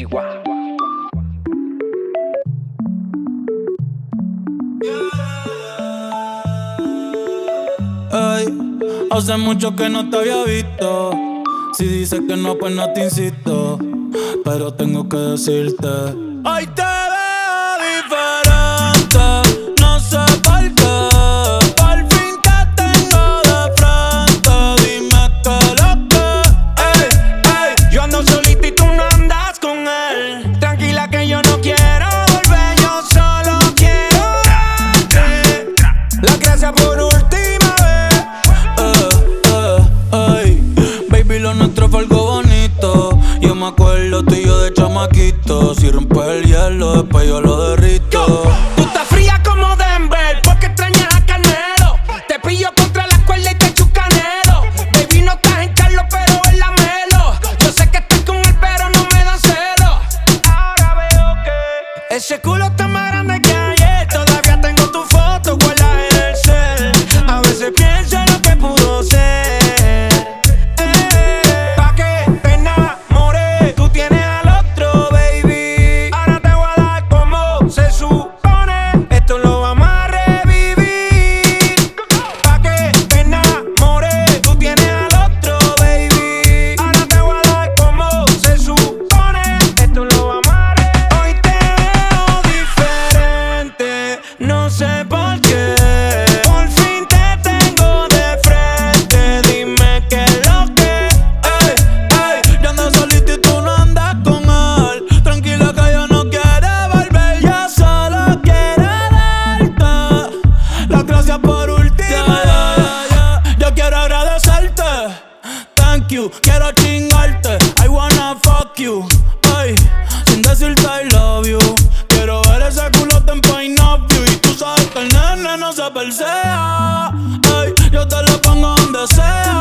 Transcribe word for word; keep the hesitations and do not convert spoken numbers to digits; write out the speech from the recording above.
Ey, hace mucho que no te había visto. Si dices que no, pues no te insisto. Pero tengo que decirte, hoy te veo diferente. No sé por qué. Por fin te tengo de frente. Dime qué lo que. Ey, ey, yo ando solito y tú no andas con él. Tranquila que yo no quiero volver, yo solo quiero darte las gracias por última vez. Eh, eh, ey, baby, lo nuestro fue algo bonito. Yo me acuerdo tú y yo de chamaquito. Si rompes el hielo, después yo lo derrito. Tú estás fría como Denver, porque extrañas a Canelo. Te pillo contra la cuerda y te echo canelo. Baby, no estás en Carlos, pero en la Melo. Yo sé que estás con él, pero no me dan celo. Ahora veo que ese culo está más grande que ayer. Todavía tengo tu foto guardada en el cel. A veces pienso en lo que pudo ser. Eh, pa' que te enamores, tú tienes al otro, baby. Ahora te voy a dar como se supone. Esto lo vamos a revivir. Pa' que te enamores, tú tienes al otro, baby. Ahora te voy a dar como se supone. Esto lo vamos a revivir. Hoy te veo diferente, no sé por qué. Por fin te tengo de frente. Dime qué es lo que. Ey, ey, yo ando solito y tú no andas con él. Tranquila que yo no quiero volver. Yo solo quiero darte las gracias por última vez. Yeah, yeah, yeah. Yo quiero agradecerte. Thank you, quiero chingarte. I wanna fuck you. Ey, sin decirte I love you. Quiero ver ese culote en point of view. Y tú sabes que el nene no se persea. Ey, yo te lo pongo donde sea.